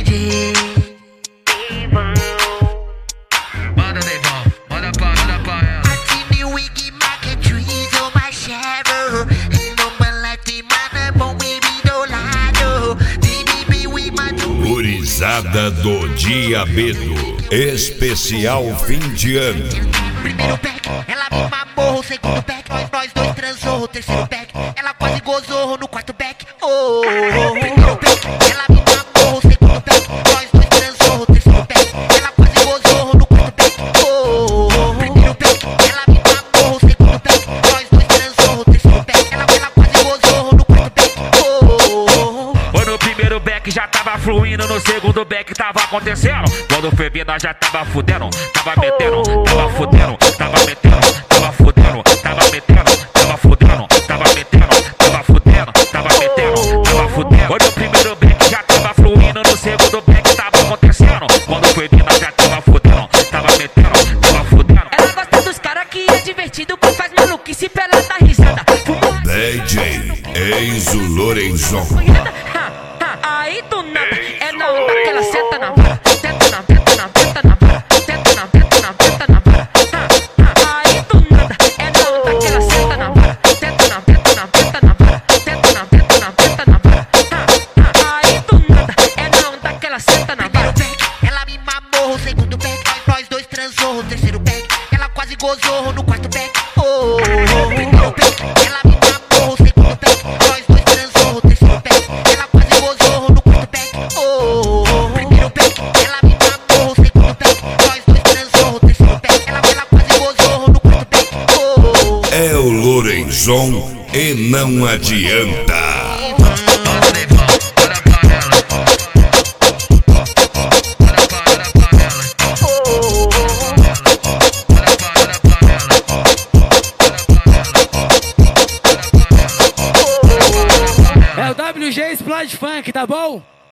DJ Manda, Neivão, manda pra ela. I see me wiggy market trees on my shadow. And no man like the man bom baby do lado. DBB we mano. Gurizada do Diabedo, especial fim de ano. Primeiro back, ela me mamou. Segundo back, nós dois transou. Terceiro back, ela quase gozou. No quarto back, oh. Primeiro back, ela me mamou. Segundo back, nós dois transou. Terceiro back, ela quase gozou. No quarto back, oh. Primeiro back, ela me mamou. Segundo back, nós dois transou. Terceiro back, ela quase gozou. No quarto back, oh. Foi no primeiro back já tava fluindo, no segundo back tava acontecendo. Quando foi vir nós já tava fudendo, tava metendo, tava fudendo, tava metendo, tava fudendo, tava metendo, tava fudendo, tava metendo, tava fudendo, tava metendo, tava fudendo. Foi no primeiro back já tava fluindo, no segundo back tava acontecendo. Quando foi vir nós já tava fudendo, tava metendo, tava fudendo. Ela gosta dos caras que é divertido, que faz maluquice pra ela dar risada. DJ Enzo Lorenzon. Aí do nada, é na onda que ela senta na vara. Senta na vara, senta na vara, senta na vara, senta na vara. Aí do nada, é na onda que ela senta na vara. Senta na vara, senta na vara, senta na vara, senta na vara. Aí do nada, é na onda que ela senta na vara. Primeiro back, ela me mamou. Segundo back, nós dois transou. Terceiro back, ela quase gozou. No quarto back, oh. Primeiro back, ela me mamou. Segundo back, nós dois transou. Terceiro back, ela quase gozou. No quarto back, oh. Primeiro back, ela me mamou. Segundo back, nós dois transou. Terceiro back, ela quase gozou. No quarto back, oh. É o Lorenzon e não adianta. Manda, Neivão, manda pra ela. Manda pra ela. É o WG Splash Funk, tá bom?